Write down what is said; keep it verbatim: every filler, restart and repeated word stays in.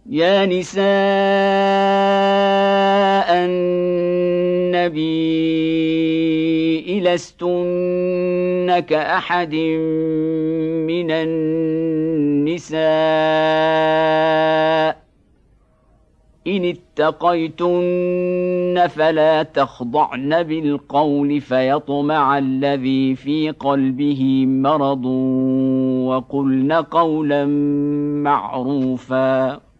يا نساء النبي لستن كأحد من النساء إن اتقيتن فلا تخضعن بالقول فيطمع الذي في قلبه مرض وقلن قولا معروفا